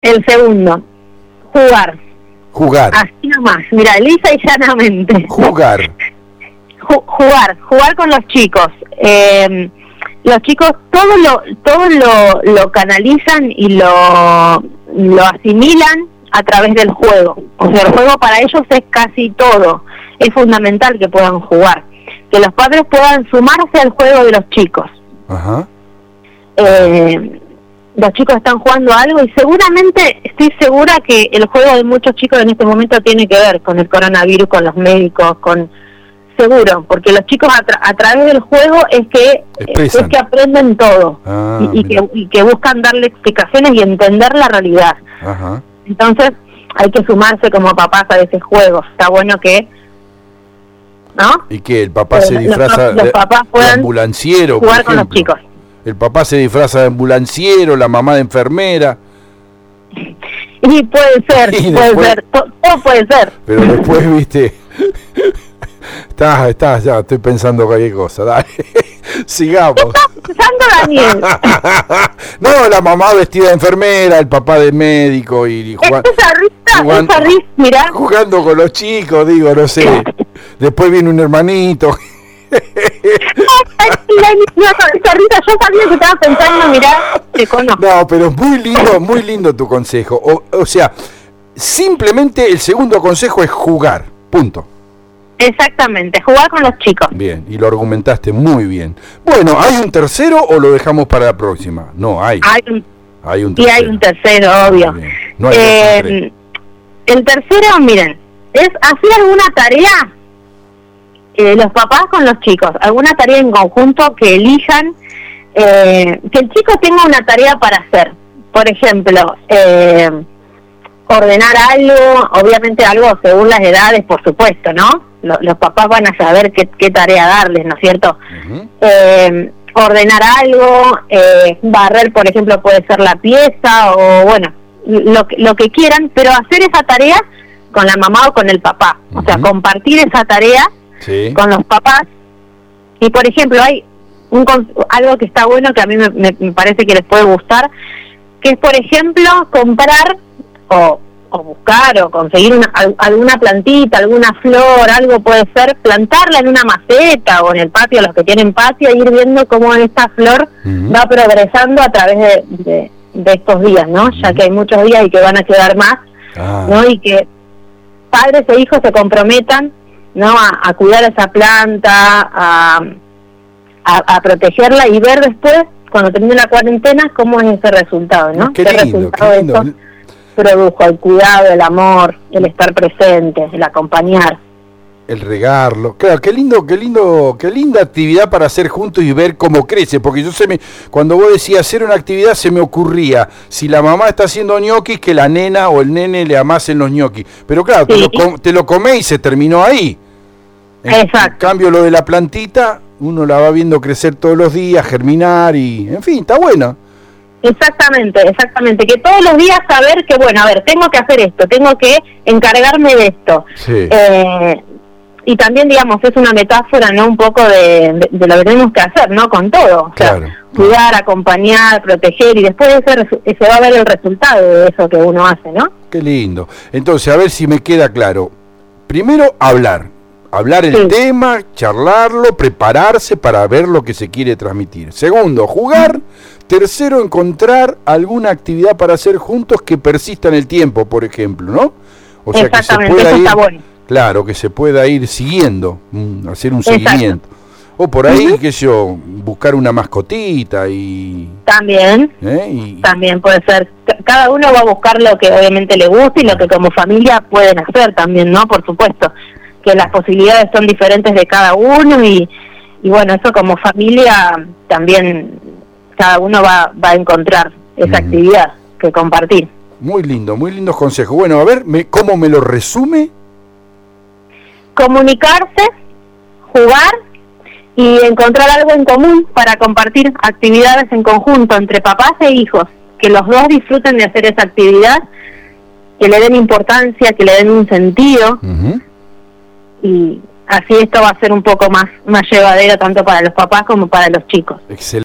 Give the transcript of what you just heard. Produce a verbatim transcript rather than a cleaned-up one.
El segundo, jugar. Jugar. Así nomás, mira, lisa y llanamente. Jugar. Ju- jugar, jugar con los chicos. Eh, los chicos todo lo todo lo, lo canalizan y lo, lo asimilan a través del juego. O sea, el juego para ellos es casi todo. Es fundamental que puedan jugar. Que los padres puedan sumarse al juego de los chicos. Ajá. Eh, los chicos están jugando algo y seguramente, estoy segura que el juego de muchos chicos en este momento tiene que ver con el coronavirus, con los médicos, con seguro, porque los chicos a, tra a través del juego es que Expresan. es que aprenden todo. Ah, y, y, que, y que buscan darle explicaciones y entender la realidad. Ajá. Entonces hay que sumarse como papás a ese juego. Está bueno que, ¿no? ¿Y qué? ¿El papá Eh, se los- disfraza los de, papás de puedan ambulanciero, por jugar con los ejemplo? chicos. El papá se disfraza de ambulanciero, la mamá de enfermera, Y puede ser, Y puede después- ser, to- todo puede ser. pero después, viste, estás, estás, ya estoy pensando cualquier cosa, dale, sigamos. Pensando, Daniel, No, la mamá vestida de enfermera, el papá de médico y, y juga- esa risa, jugando, esa risa, mirá, jugando con los chicos, digo, no sé. Después viene un hermanito. esa risa, yo sabía que estaba pensando, mirá, te conozco. No, pero es muy lindo, muy lindo tu consejo. O, o sea, simplemente el segundo consejo es jugar, punto. Exactamente, jugar con los chicos. Bien, y lo argumentaste muy bien. Bueno, ¿hay un tercero o lo dejamos para la próxima? No, hay. Hay un, Hay un y tercero. hay un tercero, obvio. Muy bien. No hay Eh, dos sin tres. el tercero, miren, es hacer alguna tarea, eh, los papás con los chicos, alguna tarea en conjunto que elijan, eh, que el chico tenga una tarea para hacer. Por ejemplo, eh, ordenar algo, obviamente algo según las edades, por supuesto, ¿no? Lo- los papás van a saber qué, qué tarea darles, ¿no es cierto? Ujú. eh, ordenar algo, eh, barrer, por ejemplo, puede ser la pieza, o bueno, lo, que- lo que quieran, pero hacer esa tarea con la mamá o con el papá. O sea, Ujú. compartir esa tarea Sí. con los papás. Y, por ejemplo, hay un cons- algo que está bueno, que a mí me, me- me parece que les puede gustar, que es, por ejemplo, comprar o, o buscar o conseguir una, al- alguna plantita, alguna flor, algo puede ser, plantarla en una maceta o en el patio, los que tienen patio, e ir viendo cómo esta flor Ujú. va progresando a través de, de, de estos días, ¿no? Ya que hay muchos días y que van a quedar más, Ah, ¿no? Y que padres e hijos se comprometan, ¿no? A, a cuidar esa planta, a, a, a protegerla y ver después, cuando termine la cuarentena, cómo es ese resultado, ¿no? qué lindo, resultado qué lindo. eso produjo, el cuidado, el amor, el estar presente, el acompañar. El regarlo, claro, qué lindo, qué lindo, qué linda actividad para hacer juntos y ver cómo crece, porque yo se me, cuando vos decías hacer una actividad se me ocurría, si la mamá está haciendo ñoquis, que la nena o el nene le amasen los ñoquis, pero claro, te, Sí. lo, com- te lo comés y se terminó ahí. En, Exacto. en cambio lo de la plantita, uno la va viendo crecer todos los días, germinar y, en fin, está bueno. Exactamente, exactamente, que todos los días saber que, bueno, a ver, tengo que hacer esto, tengo que encargarme de esto. Sí. Eh, y también, digamos, es una metáfora, ¿no? Un poco de, de, de lo que tenemos que hacer, ¿no? Con todo. O sea, Claro. cuidar, acompañar, proteger, y después ese, resu- se va a ver el resultado de eso que uno hace, ¿no? Qué lindo. Entonces, a ver si me queda claro. Primero, hablar. Hablar el Sí. tema, charlarlo, prepararse para ver lo que se quiere transmitir. Segundo, jugar. Tercero, encontrar alguna actividad para hacer juntos que persista en el tiempo, por ejemplo, ¿no? O sea, que se Exactamente, pueda eso ir, está bueno. claro, que se pueda ir siguiendo, mm, hacer un Exacto. seguimiento. O por ahí, Ujú. qué sé yo, buscar una mascotita y... También, ¿eh? y también puede ser. C- Cada uno va a buscar lo que obviamente le gusta y lo que como familia pueden hacer también, ¿no? Por supuesto, que las posibilidades son diferentes de cada uno y, y bueno, eso como familia también cada uno va, va a encontrar esa Ujú. actividad que compartir. Muy lindo, muy lindos consejos. Bueno, a ver, me, ¿cómo me lo resume? Comunicarse, jugar y encontrar algo en común para compartir actividades en conjunto entre papás e hijos, que los dos disfruten de hacer esa actividad, que le den importancia, que le den un sentido, Ujú. y así esto va a ser un poco más, más llevadero tanto para los papás como para los chicos. Excelente.